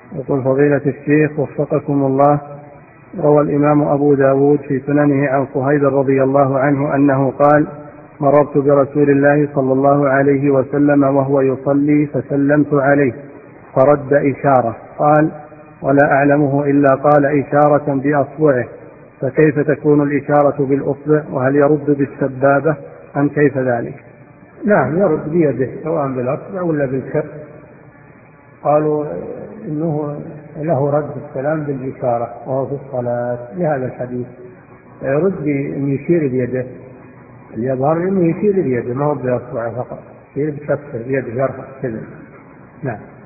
يقول فضيلة الشيخ وفقكم الله، روى الإمام أبو داود في سننه عن صهيب رضي الله عنه أنه قال: مررت برسول الله صلى الله عليه وسلم وهو يصلي فسلمت عليه فرد إشارة، قال: ولا أعلمه إلا قال إشارة بأصبعه، فكيف تكون الإشارة بالأصبع، وهل يرد بالسبابة أم كيف ذلك؟ نعم، يرد بيده سواء بالأصبع ولا بالكف. قالوا إنه له رد السلام بالإشارة وهو في الصلاة لهذا الحديث، يرد بأن يشير بيده، اللي يظهر أنه يشير بيده ما هو بأصبعه فقط، يشير بكفه بيده يرفع كذا. نعم.